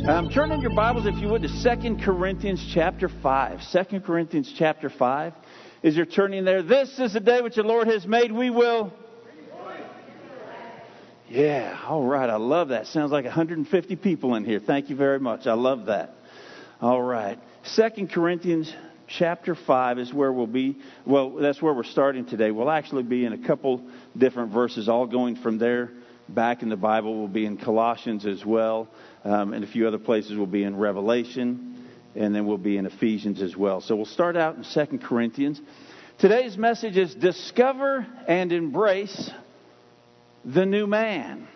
Turn in your Bibles, if you would, to 2 Corinthians chapter 5. 2 Corinthians chapter 5. As you're turning there, this is the day which the Lord has made. We will... Yeah, all right. I love that. Sounds like 150 people in here. Thank you very much. I love that. All right. 2 Corinthians chapter 5 is where we'll be. Well, that's where we're starting today. We'll actually be in a couple different verses, all going from there back in the Bible. We'll be in Colossians as well. And a few other places will be in Revelation. And then we'll be in Ephesians as well. So we'll start out in 2 Corinthians. Today's message is Discover and Embrace the New Man.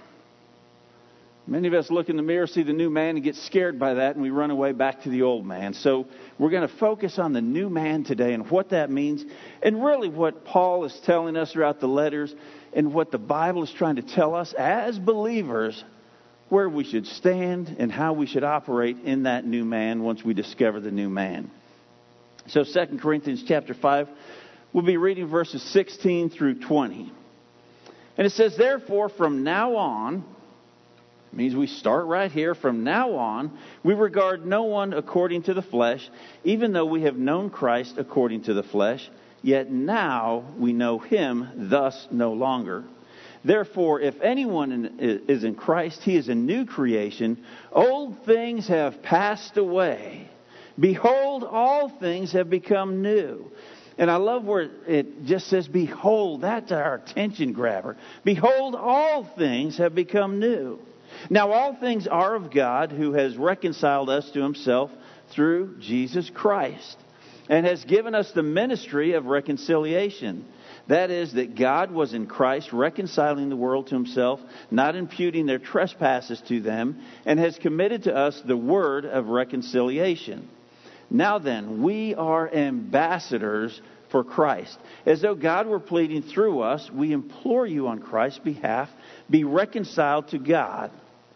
Many of us look in the mirror, see the new man, and get scared by that, and we run away back to the old man. So we're going to focus on the new man today and what that means, and really what Paul is telling us throughout the letters, and what the Bible is trying to tell us as believers, where we should stand and how we should operate in that new man once we discover the new man. So 2 Corinthians chapter 5, we'll be reading verses 16 through 20. And it says, therefore, from now on, it means we start right here, from now on, we regard no one according to the flesh, even though we have known Christ according to the flesh, yet now we know him, thus no longer. Therefore, if anyone is in Christ, he is a new creation. Old things have passed away. Behold, all things have become new. And I love where it just says, behold. That's our attention grabber. Behold, all things have become new. Now, all things are of God, who has reconciled us to himself through Jesus Christ, and has given us the ministry of reconciliation. That is, that God was in Christ reconciling the world to himself, not imputing their trespasses to them, and has committed to us the word of reconciliation. Now then, we are ambassadors for Christ. As though God were pleading through us, we implore you on Christ's behalf, be reconciled to God.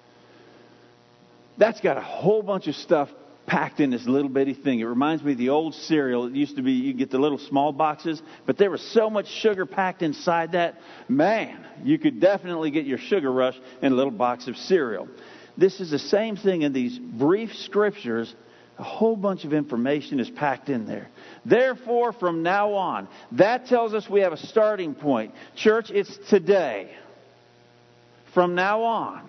That's got a whole bunch of stuff packed in this little bitty thing. It reminds me of the old cereal. It used to be, you get the little small boxes, but there was so much sugar packed inside that. Man, you could definitely get your sugar rush in a little box of cereal. This is the same thing in these brief scriptures. A whole bunch of information is packed in there. Therefore, from now on, that tells us we have a starting point. Church, it's today. From now on.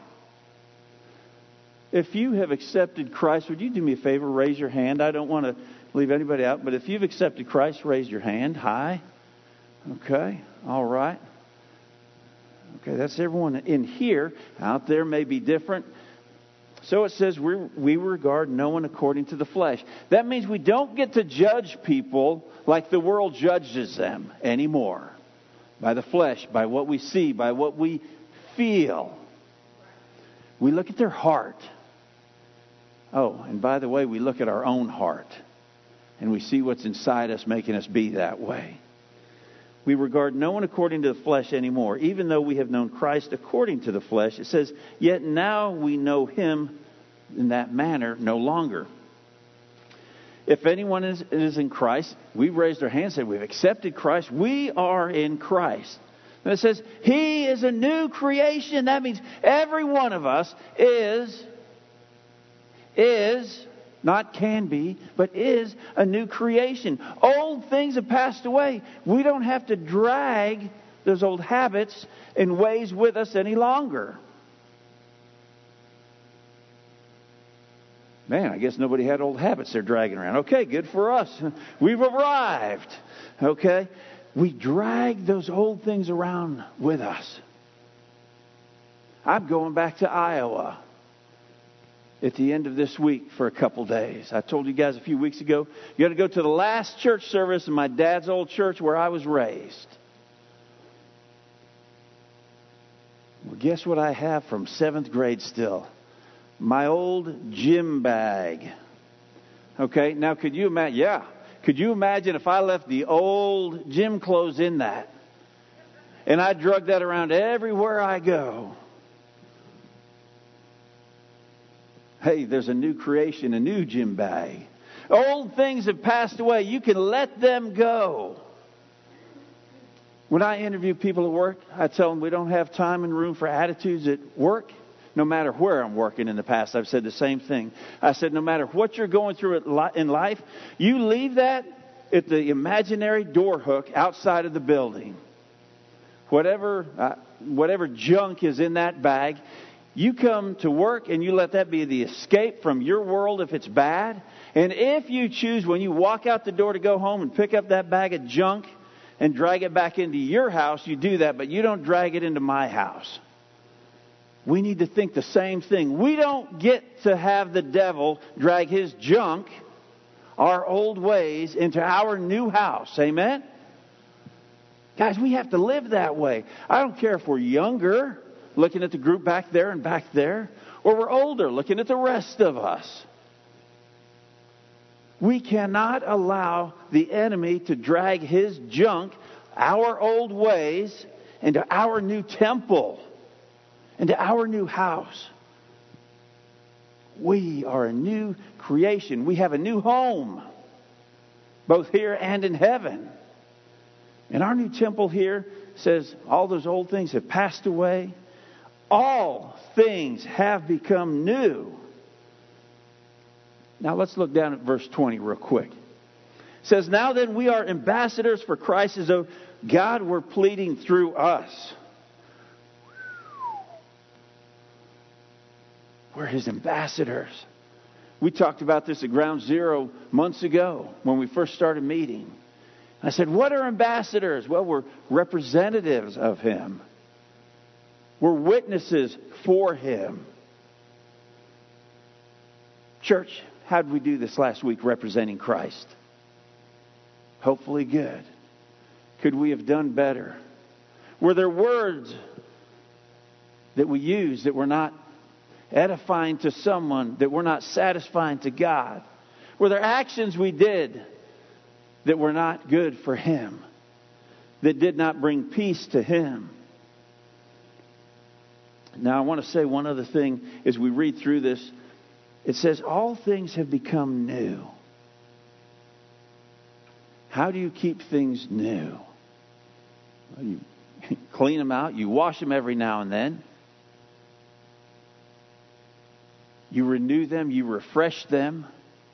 If you have accepted Christ, would you do me a favor? Raise your hand. I don't want to leave anybody out, but if you've accepted Christ, raise your hand. High. Okay. All right. Okay, that's everyone in here. Out there may be different. So it says we regard no one according to the flesh. That means we don't get to judge people like the world judges them anymore. By the flesh, by what we see, by what we feel. We look at their heart. Oh, and by the way, we look at our own heart. And we see what's inside us making us be that way. We regard no one according to the flesh anymore, even though we have known Christ according to the flesh. It says, yet now we know him in that manner no longer. If anyone is in Christ, we've raised our hands and said we've accepted Christ. We are in Christ. And it says, he is a new creation. That means every one of us is, not can be, but is a new creation. Old things have passed away. We don't have to drag those old habits and ways with us any longer. Man, I guess nobody had old habits they're dragging around. Okay, good for us. We've arrived. Okay? We drag those old things around with us. I'm going back to Iowa at the end of this week for a couple days. I told you guys a few weeks ago, you got to go to the last church service in my dad's old church where I was raised. Well, guess what I have from 7th grade still? My old gym bag. Okay, now could you imagine? Yeah. Could you imagine if I left the old gym clothes in that? And I drug that around everywhere I go. Hey, there's a new creation, a new gym bag. Old things have passed away. You can let them go. When I interview people at work, I tell them we don't have time and room for attitudes at work. no matter where I'm working in the past, I've said the same thing. I said, no matter what you're going through in life, you leave that at the imaginary door hook outside of the building. Whatever junk is in that bag, you come to work and you let that be the escape from your world if it's bad. And if you choose when you walk out the door to go home and pick up that bag of junk and drag it back into your house, you do that, but you don't drag it into my house. We need to think the same thing. We don't get to have the devil drag his junk, our old ways, into our new house. Amen? Guys, we have to live that way. I don't care if we're younger, looking at the group back there and back there, or we're older, looking at the rest of us. We cannot allow the enemy to drag his junk, our old ways, into our new temple, into our new house. We are a new creation. We have a new home, both here and in heaven. And our new temple here says all those old things have passed away. All things have become new. Now let's look down at verse 20 real quick. It says, now then we are ambassadors for Christ, as though God were pleading through us. We're His ambassadors. We talked about this at Ground Zero months ago when we first started meeting. I said, what are ambassadors? Well, we're representatives of Him. We're witnesses for Him. Church, how did we do this last week representing Christ? Hopefully good. Could we have done better? Were there words that we used that were not edifying to someone, that were not satisfying to God? Were there actions we did that were not good for Him, that did not bring peace to Him? Now I want to say one other thing as we read through this. It says all things have become new. How do you keep things new? Well, you clean them out. You wash them every now and then. You renew them. You refresh them.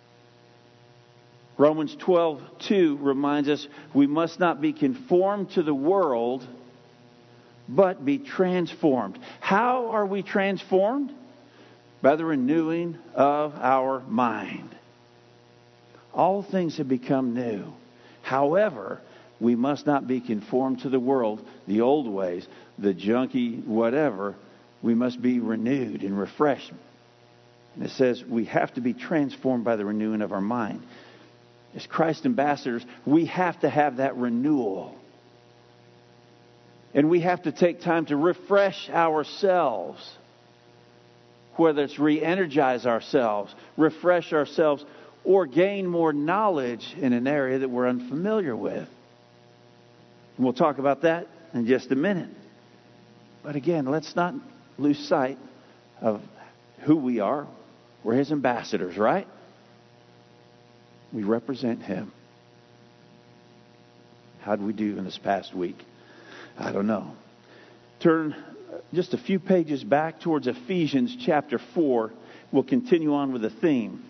Romans 12:2 reminds us we must not be conformed to the world, but be transformed. How are we transformed? By the renewing of our mind. All things have become new. However, we must not be conformed to the world, the old ways, the junky whatever. We must be renewed and refreshed. And it says we have to be transformed by the renewing of our mind. As Christ ambassadors, we have to have that renewal. And we have to take time to refresh ourselves. Whether it's re-energize ourselves, refresh ourselves, or gain more knowledge in an area that we're unfamiliar with. And we'll talk about that in just a minute. But again, let's not lose sight of who we are. We're His ambassadors, right? We represent Him. How'd we do in this past week? I don't know. Turn just a few pages back towards Ephesians chapter 4. We'll continue on with the theme.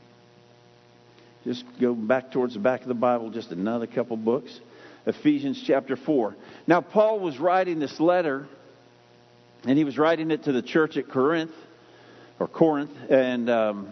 Just go back towards the back of the Bible, just another couple books. Ephesians chapter 4. Now, Paul was writing this letter, and he was writing it to the church at Corinth. And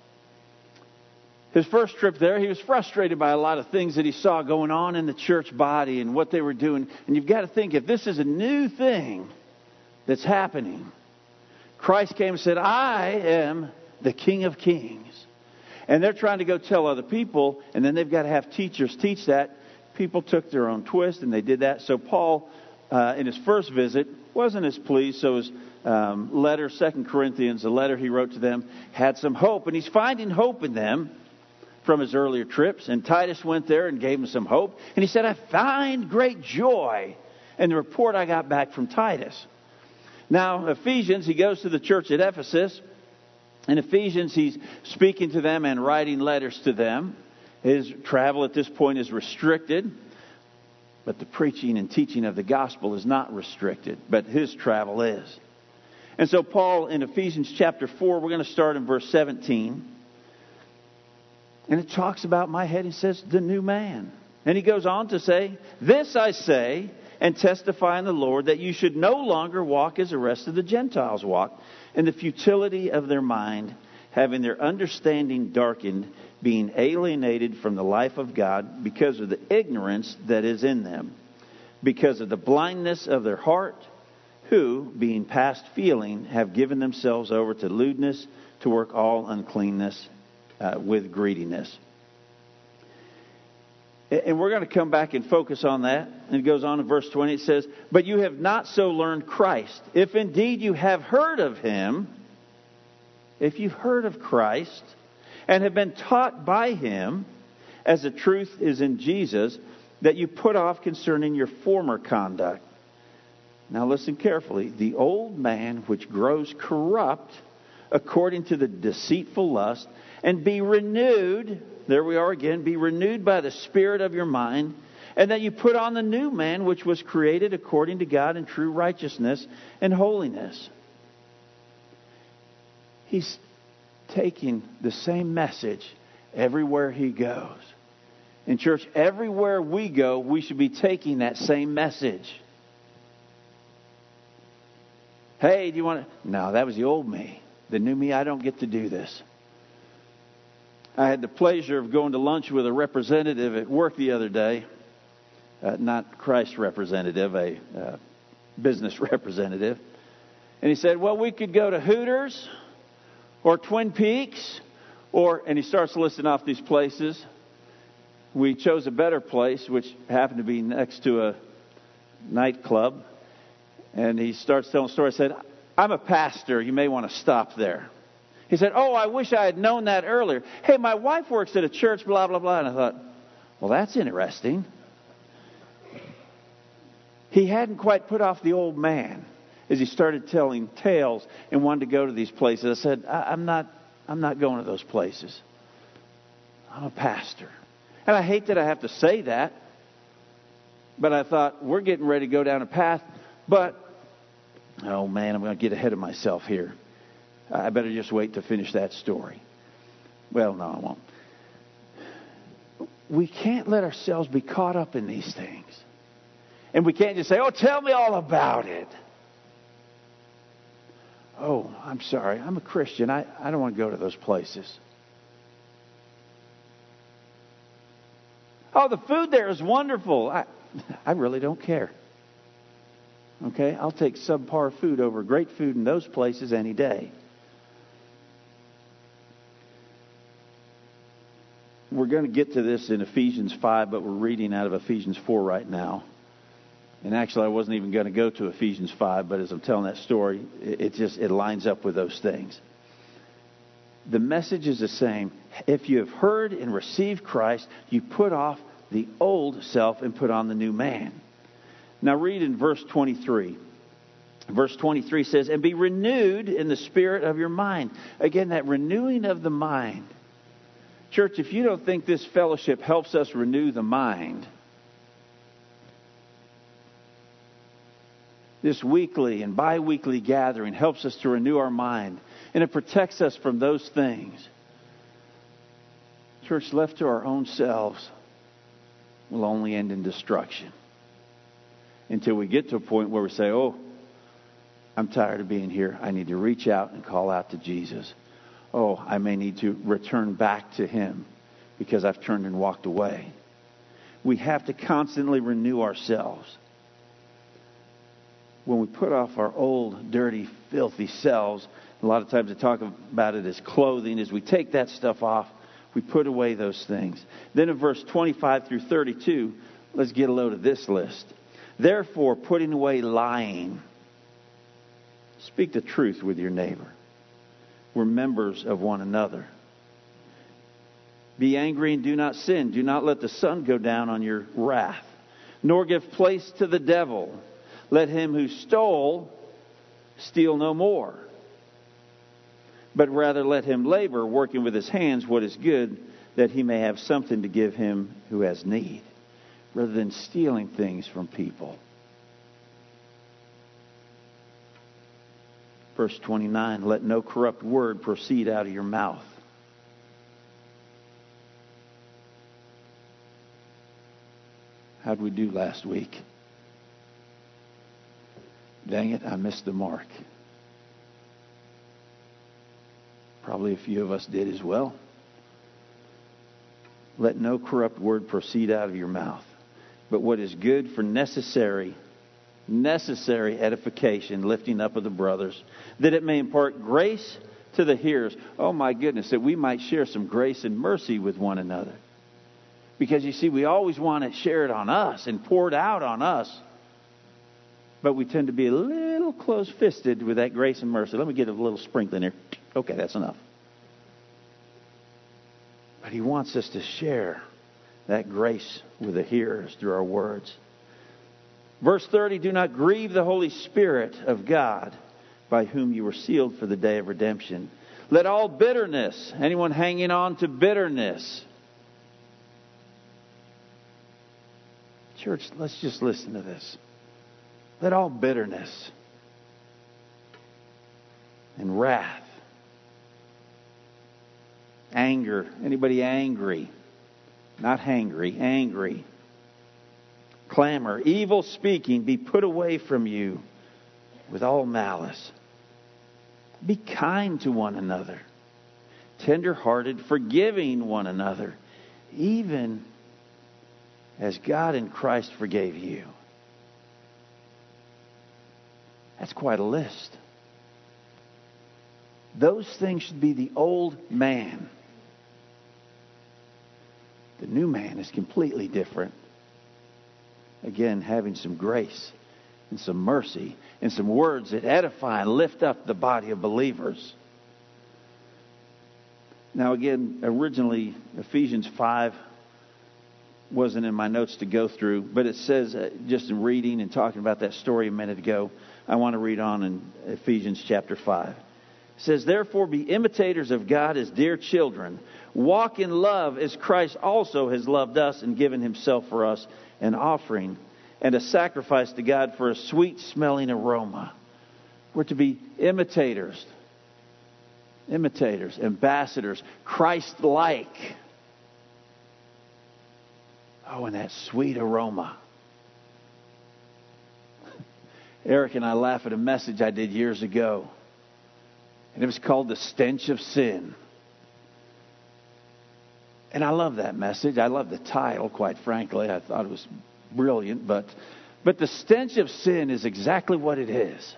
his first trip there, he was frustrated by a lot of things that he saw going on in the church body and what they were doing. And you've got to think, if this is a new thing that's happening, Christ came and said, I am the King of Kings. And they're trying to go tell other people, and then they've got to have teachers teach that. People took their own twist, and they did that. So Paul, in his first visit, wasn't as pleased. So his letter, 2 Corinthians, the letter he wrote to them, had some hope. And he's finding hope in them from his earlier trips. And Titus went there and gave him some hope. And he said, I find great joy in the report I got back from Titus. Now, Ephesians, he goes to the church at Ephesus. In Ephesians, he's speaking to them and writing letters to them. His travel at this point is restricted, but the preaching and teaching of the gospel is not restricted, but his travel is. And so Paul, in Ephesians chapter 4, we're going to start in verse 17. And it talks about my head. He says, the new man. And he goes on to say, this I say and testify in the Lord, that you should no longer walk as the rest of the Gentiles walk, in the futility of their mind, having their understanding darkened, being alienated from the life of God because of the ignorance that is in them, because of the blindness of their heart, who, being past feeling, have given themselves over to lewdness, to work all uncleanness with greediness. And we're going to come back and focus on that. And it goes on in verse 20. It says, but you have not so learned Christ. If indeed you have heard of Him, if you've heard of Christ, and have been taught by Him, as the truth is in Jesus, that you put off concerning your former conduct. Now listen carefully. The old man which grows corrupt according to the deceitful lust, and be renewed, there we are again, be renewed by the Spirit of your mind, and that you put on the new man which was created according to God in true righteousness and holiness. He's taking the same message everywhere he goes. In church, everywhere we go, we should be taking that same message. Hey, do you want to... No, that was the old me. The new me, I don't get to do this. I had the pleasure of going to lunch with a representative at work the other day. Not Christ representative, a business representative. And he said, well, we could go to Hooters or Twin Peaks, and he starts listing off these places. We chose a better place, which happened to be next to a nightclub. And he starts telling a story. I said, I'm a pastor. You may want to stop there. He said, oh, I wish I had known that earlier. Hey, my wife works at a church, blah, blah, blah. And I thought, well, that's interesting. He hadn't quite put off the old man as he started telling tales and wanted to go to these places. I said, I'm not going to those places. I'm a pastor. And I hate that I have to say that. But I thought, we're getting ready to go down a path. But, oh man, I'm going to get ahead of myself here. I better just wait to finish that story. Well, no, I won't. We can't let ourselves be caught up in these things. And we can't just say, oh, tell me all about it. Oh, I'm sorry. I'm a Christian. I don't want to go to those places. Oh, the food there is wonderful. I really don't care. Okay? I'll take subpar food over great food in those places any day. We're going to get to this in Ephesians 5, but we're reading out of Ephesians 4 right now. And actually, I wasn't even going to go to Ephesians 5, but as I'm telling that story, it lines up with those things. The message is the same. If you have heard and received Christ, you put off the old self and put on the new man. Now read in verse 23. Verse 23 says, and be renewed in the spirit of your mind. Again, that renewing of the mind. Church, if you don't think this fellowship helps us renew the mind, this weekly and bi-weekly gathering helps us to renew our mind, and it protects us from those things. Church, left to our own selves, will only end in destruction. Until we get to a point where we say, oh, I'm tired of being here. I need to reach out and call out to Jesus. Oh, I may need to return back to Him because I've turned and walked away. We have to constantly renew ourselves. When we put off our old, dirty, filthy selves, a lot of times they talk about it as clothing. As we take that stuff off, we put away those things. Then in verse 25 through 32, let's get a load of this list. Therefore, putting away lying, speak the truth with your neighbor. We're members of one another. Be angry and do not sin. Do not let the sun go down on your wrath, nor give place to the devil. Let him who stole steal no more, but rather let him labor, working with his hands what is good, that he may have something to give him who has need, rather than stealing things from people. 1 Verse 29, let no corrupt word proceed out of your mouth. How'd we do last week? Dang it, I missed the mark. Probably a few of us did as well. Let no corrupt word proceed out of your mouth, but what is good for necessary edification, lifting up of the brothers, that it may impart grace to the hearers. Oh my goodness, that we might share some grace and mercy with one another. Because you see, we always want to share it on us and pour it out on us. But we tend to be a little close-fisted with that grace and mercy. Let me get a little sprinkling here. Okay, that's enough. But He wants us to share that grace with the hearers through our words. Verse 30, do not grieve the Holy Spirit of God, by whom you were sealed for the day of redemption. Let all bitterness, anyone hanging on to bitterness. Church, let's just listen to this. Let all bitterness and wrath, anger, anybody angry, not hangry, angry, clamor, evil speaking be put away from you with all malice. Be kind to one another, tender-hearted, forgiving one another, even as God in Christ forgave you. That's quite a list. Those things should be the old man. The new man is completely different. Again, having some grace and some mercy and some words that edify and lift up the body of believers. Now again, originally Ephesians 5 wasn't in my notes to go through, but it says, just in reading and talking about that story a minute ago, I want to read on in Ephesians chapter 5. It says, therefore be imitators of God as dear children. Walk in love as Christ also has loved us and given Himself for us, an offering and a sacrifice to God for a sweet-smelling aroma. We're to be imitators, ambassadors, Christ-like. Oh, and that sweet aroma. Eric and I laugh at a message I did years ago. And it was called The Stench of Sin. And I love that message. I love the title, quite frankly. I thought it was brilliant. But the stench of sin is exactly what it is.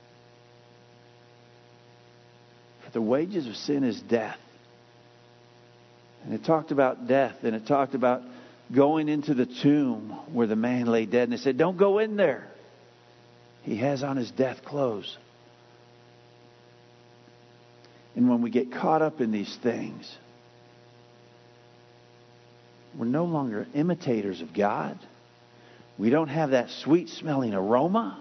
For the wages of sin is death. And it talked about death. And it talked about going into the tomb where the man lay dead. And it said, don't go in there. He has on his death clothes. And when we get caught up in these things, we're no longer imitators of God. We don't have that sweet-smelling aroma.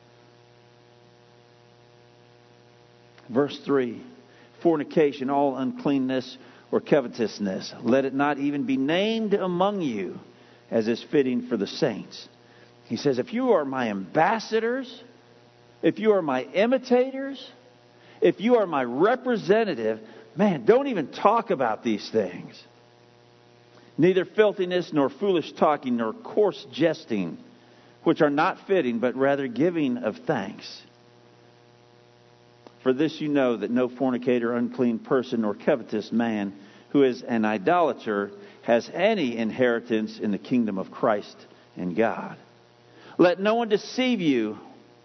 Verse 3, fornication, all uncleanness or covetousness, let it not even be named among you, as is fitting for the saints. He says, if you are my ambassadors, if you are my imitators, if you are my representative, man, don't even talk about these things. Neither filthiness, nor foolish talking, nor coarse jesting, which are not fitting, but rather giving of thanks. For this you know, that no fornicator, unclean person, nor covetous man, who is an idolater, has any inheritance in the kingdom of Christ and God. Let no one deceive you.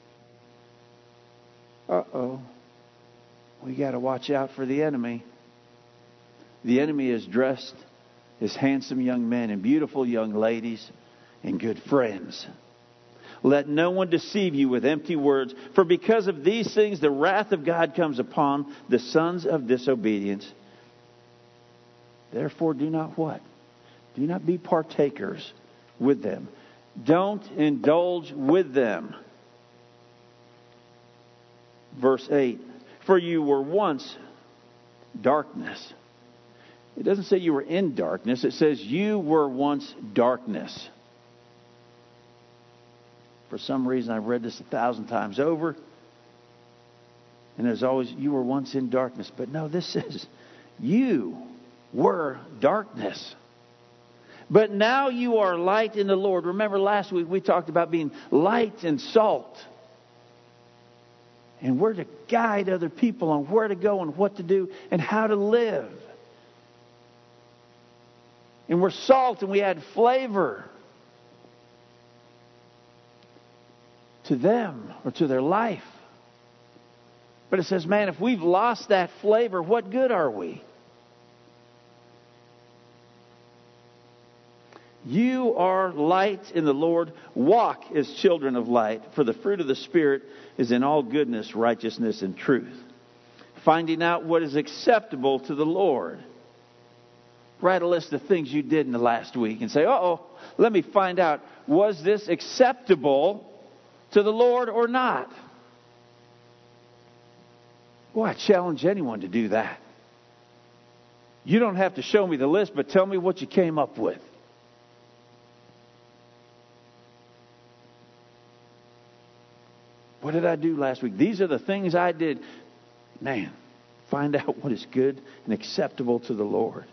We got to watch out for the enemy. The enemy is dressed as handsome young men and beautiful young ladies and good friends. Let no one deceive you with empty words, for because of these things the wrath of God comes upon the sons of disobedience. Therefore do not what? Do not be partakers with them. Don't indulge with them. Verse 8, for you were once darkness. It doesn't say you were in darkness. It says you were once darkness. For some reason, I've read this 1,000 times over. And there's always, you were once in darkness. But no, this says, you were darkness. But now you are light in the Lord. Remember last week we talked about being light and salt. And we're to guide other people on where to go and what to do and how to live. And we're salt and we add flavor to them or to their life. But it says, man, if we've lost that flavor, what good are we? You are light in the Lord. Walk as children of light. For the fruit of the Spirit is in all goodness, righteousness, and truth. Finding out what is acceptable to the Lord. Write a list of things you did in the last week and say, let me find out, was this acceptable to the Lord or not? Well, I challenge anyone to do that. You don't have to show me the list, but tell me what you came up with. What did I do last week? These are the things I did. Man, find out what is good and acceptable to the Lord.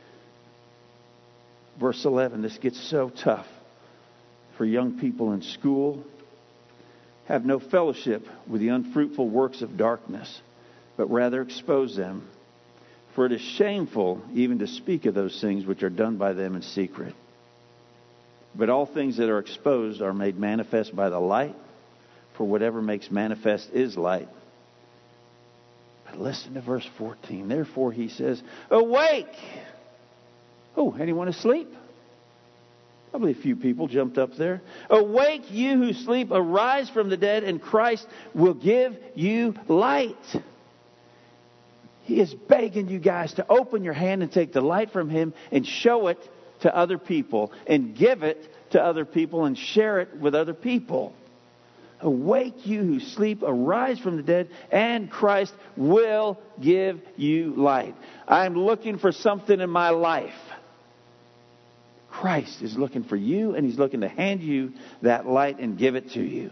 Verse 11, this gets so tough for young people in school. Have no fellowship with the unfruitful works of darkness, but rather expose them. For it is shameful even to speak of those things which are done by them in secret. But all things that are exposed are made manifest by the light. For whatever makes manifest is light. But listen to verse 14. Therefore he says, awake! Oh, anyone asleep? Probably a few people jumped up there. Awake, you who sleep, arise from the dead, and Christ will give you light. He is begging you guys to open your hand and take the light from Him and show it to other people and give it to other people and share it with other people. Awake, you who sleep, arise from the dead, and Christ will give you light. I'm looking for something in my life. Christ is looking for you, and He's looking to hand you that light and give it to you.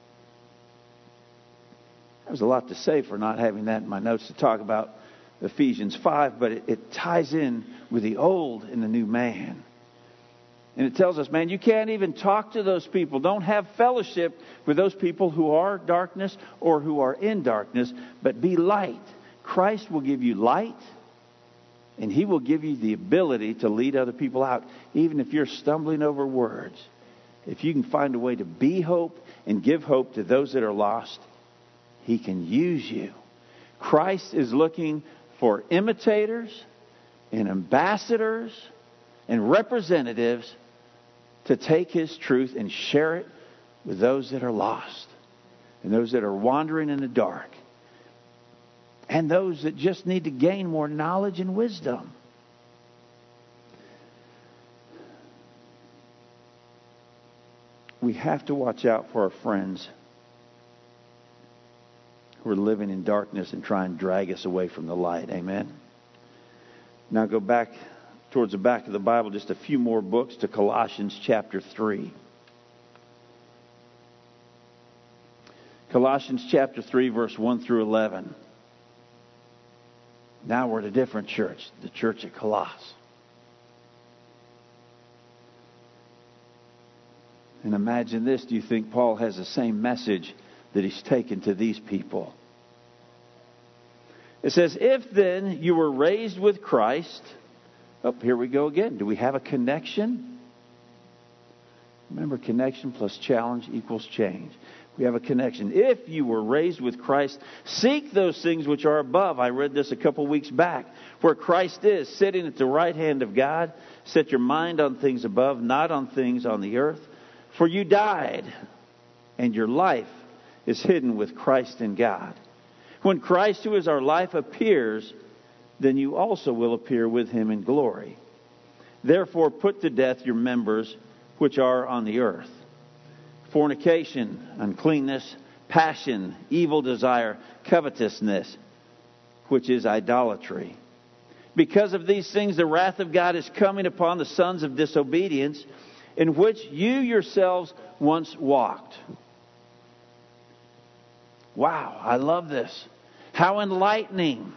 There's a lot to say for not having that in my notes to talk about Ephesians 5, but it ties in with the old and the new man. And it tells us, man, you can't even talk to those people. Don't have fellowship with those people who are darkness or who are in darkness, but be light. Christ will give you light, and He will give you the ability to lead other people out. Even if you're stumbling over words, if you can find a way to be hope and give hope to those that are lost, He can use you. Christ is looking for imitators and ambassadors and representatives to take His truth and share it with those that are lost and those that are wandering in the dark and those that just need to gain more knowledge and wisdom. We have to watch out for our friends who are living in darkness and try and drag us away from the light. Amen. Now go back towards the back of the Bible, just a few more books, to Colossians chapter 3. Colossians chapter 3, verse 1 through 11. Now we're at a different church, the church at Colossus. And imagine this, do you think Paul has the same message that he's taken to these people? It says, if then you were raised with Christ... Oh, here we go again. Do we have a connection? Remember, connection plus challenge equals change. We have a connection. If you were raised with Christ, seek those things which are above. I read this a couple weeks back. Where Christ is, sitting at the right hand of God. Set your mind on things above, not on things on the earth. For you died, and your life is hidden with Christ in God. When Christ, who is our life, appears, then you also will appear with Him in glory. Therefore put to death your members which are on the earth: fornication, uncleanness, passion, evil desire, covetousness, which is idolatry. Because of these things the wrath of God is coming upon the sons of disobedience, in which you yourselves once walked. Wow, I love this. How enlightening.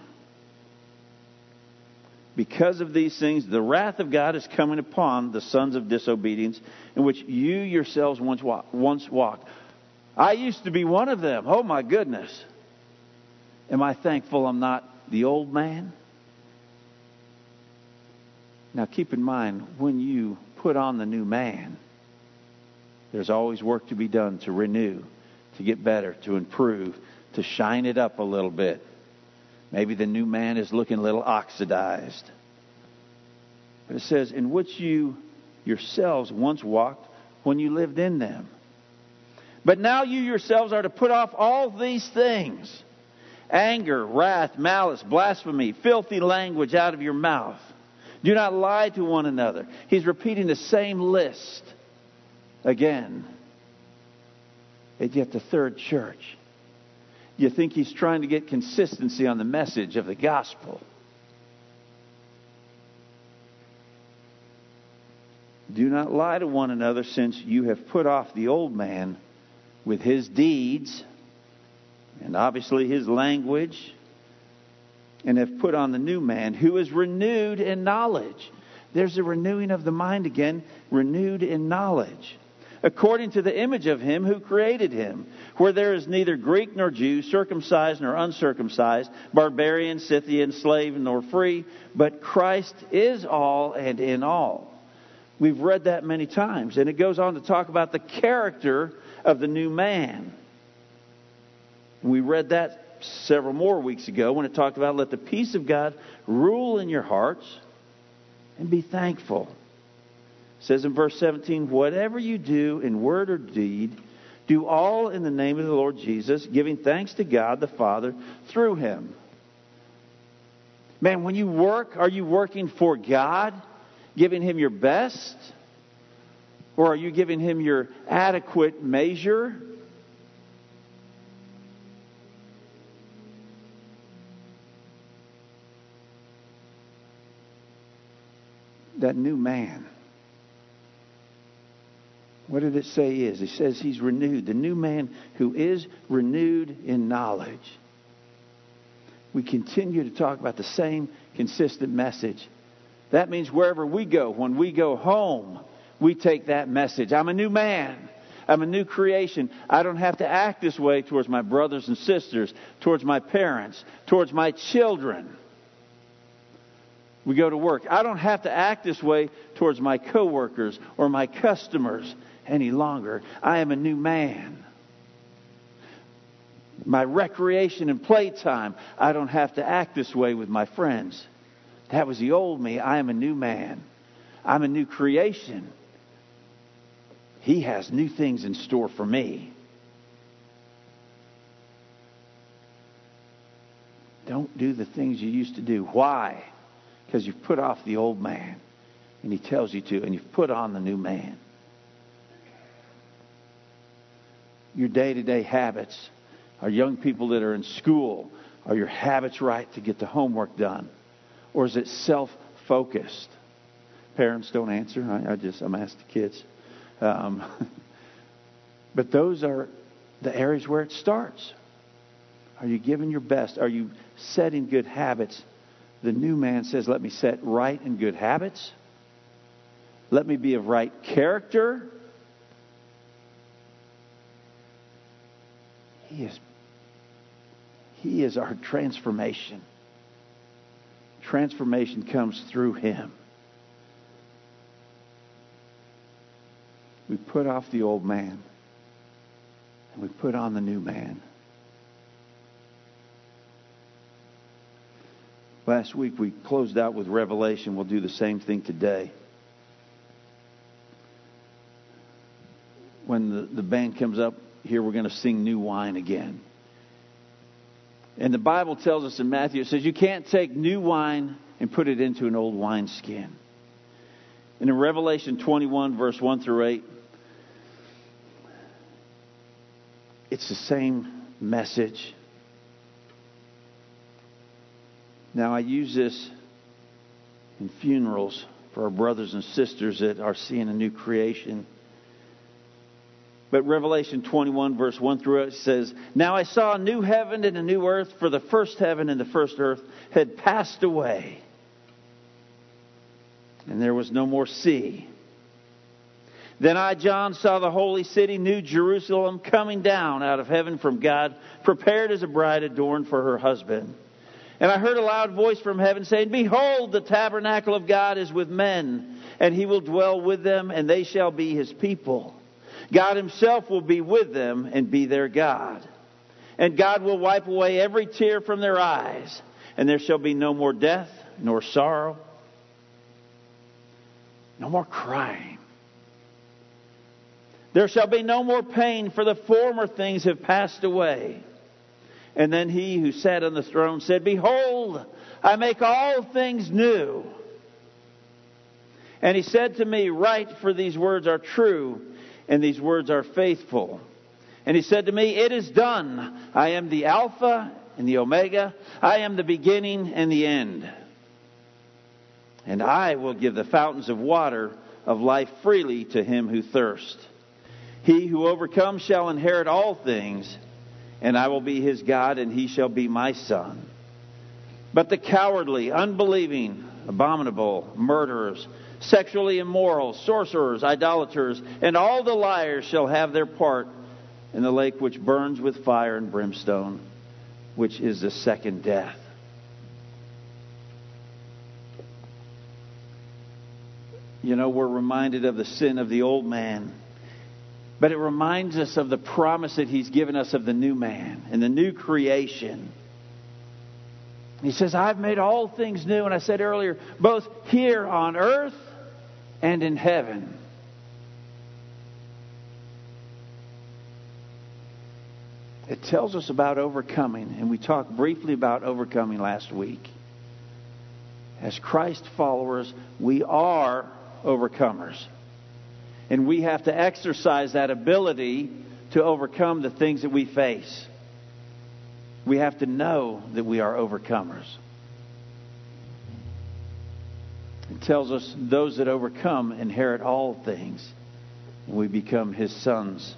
Because of these things, the wrath of God is coming upon the sons of disobedience, in which you yourselves once walked. I used to be one of them. Oh my goodness. Am I thankful I'm not the old man? Now keep in mind, when you put on the new man, there's always work to be done to renew, to get better, to improve, to shine it up a little bit. Maybe the new man is looking a little oxidized. But it says, in which you yourselves once walked when you lived in them. But now you yourselves are to put off all these things: anger, wrath, malice, blasphemy, filthy language out of your mouth. Do not lie to one another. He's repeating the same list again. And yet the third church, you think he's trying to get consistency on the message of the gospel. Do not lie to one another, since you have put off the old man with his deeds, and obviously his language, and have put on the new man, who is renewed in knowledge. There's a renewing of the mind again, renewed in knowledge, according to the image of him who created him, where there is neither Greek nor Jew, circumcised nor uncircumcised, barbarian, Scythian, slave nor free, but Christ is all and in all. We've read that many times, and it goes on to talk about the character of the new man. We read that several more weeks ago when it talked about, let the peace of God rule in your hearts and be thankful. It says in verse 17, whatever you do in word or deed, do all in the name of the Lord Jesus, giving thanks to God the Father through him. Man, when you work, are you working for God, giving him your best? Or are you giving him your adequate measure? That new man, what did it say he is? It says he's renewed. The new man who is renewed in knowledge. We continue to talk about the same consistent message. That means wherever we go, when we go home, we take that message. I'm a new man. I'm a new creation. I don't have to act this way towards my brothers and sisters, towards my parents, towards my children. We go to work. I don't have to act this way towards my coworkers or my customers any longer. I am a new man. My recreation and playtime, I don't have to act this way with my friends. That was the old me. I am a new man. I'm a new creation. He has new things in store for me. Don't do the things you used to do. Why? Because you've put off the old man. And he tells you to. And you've put on the new man. Your day-to-day habits. Our young people that are in school, are your habits right to get the homework done? Or is it self-focused? Parents don't answer. I'm asking the kids. But those are the areas where it starts. Are you giving your best? Are you setting good habits? The new man says, let me set right and good habits. Let me be of right character. He is our transformation. Transformation comes through him. We put off the old man and we put on the new man. Last week we closed out with Revelation. We'll do the same thing today. When the band comes up here, we're going to sing New Wine again. And the Bible tells us in Matthew, it says you can't take new wine and put it into an old wineskin. And in Revelation 21, verse 1 through 8, it's the same message. Now, I use this in funerals for our brothers and sisters that are seeing a new creation. But Revelation 21, verse 1 through 8 says, "Now I saw a new heaven and a new earth, for the first heaven and the first earth had passed away. And there was no more sea. Then I, John, saw the holy city, New Jerusalem, coming down out of heaven from God, prepared as a bride adorned for her husband. And I heard a loud voice from heaven saying, Behold, the tabernacle of God is with men, and He will dwell with them, and they shall be His people. God Himself will be with them and be their God. And God will wipe away every tear from their eyes, and there shall be no more death, nor sorrow, no more crying. There shall be no more pain, for the former things have passed away. And then He who sat on the throne said, Behold, I make all things new. And He said to me, Write, for these words are true, and these words are faithful. And He said to me, It is done. I am the Alpha and the Omega. I am the beginning and the end. And I will give the fountains of water of life freely to him who thirsts. He who overcomes shall inherit all things, and I will be his God, and he shall be my son. But the cowardly, unbelieving, abominable, murderers, sexually immoral, sorcerers, idolaters, and all the liars shall have their part in the lake which burns with fire and brimstone, which is the second death. You know, we're reminded of the sin of the old man. But it reminds us of the promise that He's given us of the new man and the new creation. He says, I've made all things new. And I said earlier, both here on earth and in heaven. It tells us about overcoming. And we talked briefly about overcoming last week. As Christ followers, we are overcomers. And we have to exercise that ability to overcome the things that we face. We have to know that we are overcomers. It tells us those that overcome inherit all things. We become His sons.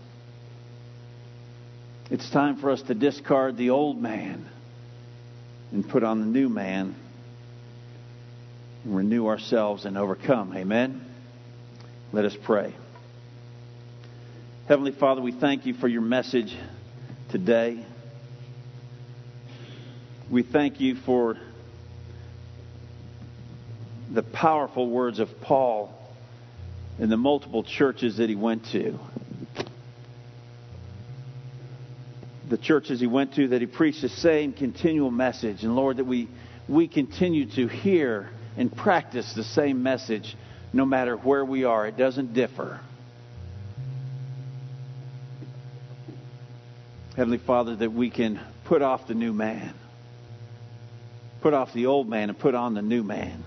It's time for us to discard the old man and put on the new man and renew ourselves and overcome. Amen? Let us pray. Heavenly Father, we thank You for Your message today. We thank You for the powerful words of Paul in the multiple churches that he went to. The churches he went to, that he preached the same continual message. And Lord, that we continue to hear and practice the same message no matter where we are. It doesn't differ. Heavenly Father, that we can put off the new man. Put off the old man and put on the new man.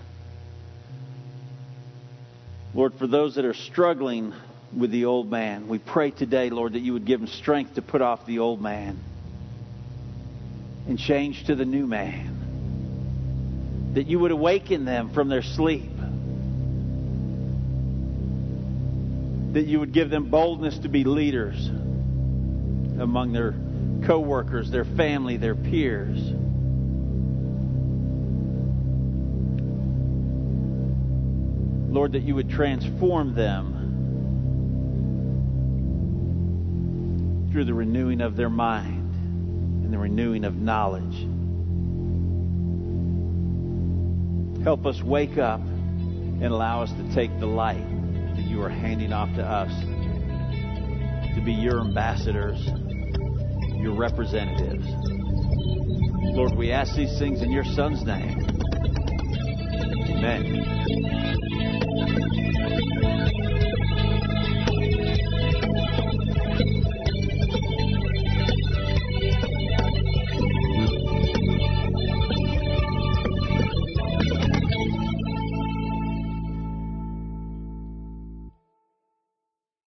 Lord, for those that are struggling with the old man, we pray today, Lord, that You would give them strength to put off the old man and change to the new man. That You would awaken them from their sleep. That You would give them boldness to be leaders among their co-workers, their family, their peers. Lord, that You would transform them through the renewing of their mind and the renewing of knowledge. Help us wake up and allow us to take the light that You are handing off to us to be Your ambassadors, Your representatives. Lord, we ask these things in Your Son's name. Amen.